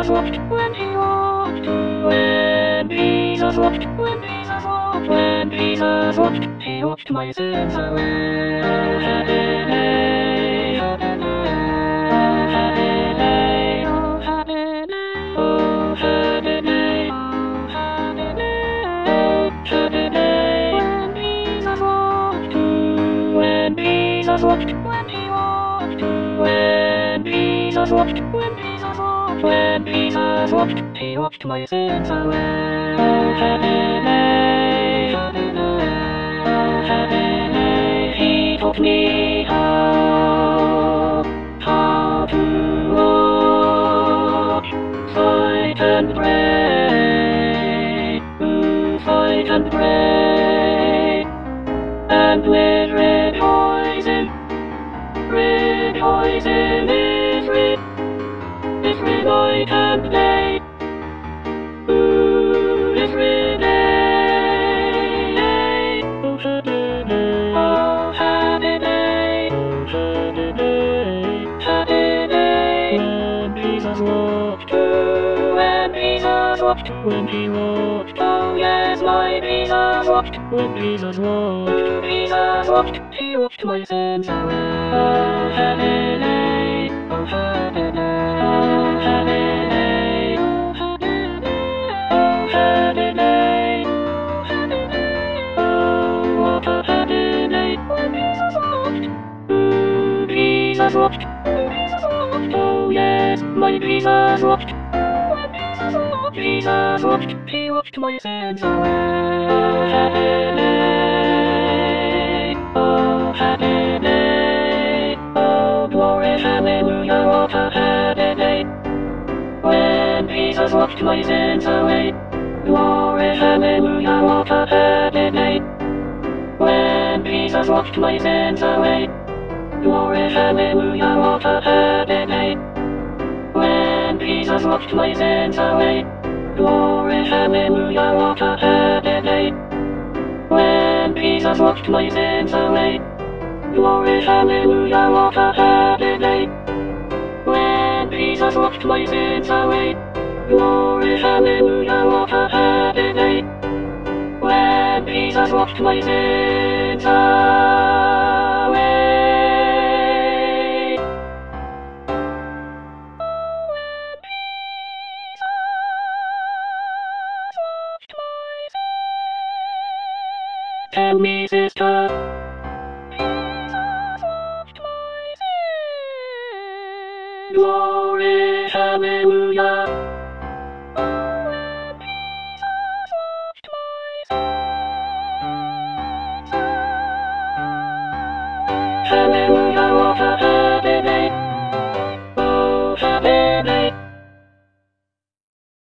walked, when he walked, when Jesus walked, when Jesus walked, when Jesus walked, he washed my sins away. Oh, happy day, happy day, oh, happy day, oh, happy day, oh, happy day, oh, happy day, when Jesus walked, when Jesus walked, when he walked, when Jesus walked, when Jesus walked, when Jesus walked, he washed my sins away. Oh, happy day, happy day, oh, happy day. He taught me how to walk, fight and pray, fight and pray, and with rejoicing, rejoicing is rid night and day, is rid day, oh happy day, oh happy day, oh happy day, happy day, when Jesus walked, when Jesus walked, when he walked, oh yes, my Jesus walked, when Jesus walked, Jesus walked, he washed my sins away. Oh happy day, oh happy day, oh happy day, oh happy day, oh happy day, oh happy day, oh what a happy day when Jesus walked, Jesus walked, Jesus walked, oh yes, my Jesus walked, when Jesus walked, Jesus walked, he washed my sins away. Oh happy day, oh happy day, oh glory, hallelujah, what a happy day, when Jesus washed my sins away. Glory, hallelujah, what a happy day, when Jesus washed my sins away. Glory, hallelujah, what a happy day, when Jesus washed my sins away. Glory, hallelujah, what a happy day, when Jesus washed my sins away. Glory, hallelujah, what a happy day, when Jesus washed my sins away. Glory, hallelujah, what a happy day, when Jesus washed my sins away. Tell me, sister, Jesus washed my sins. Glory, hallelujah.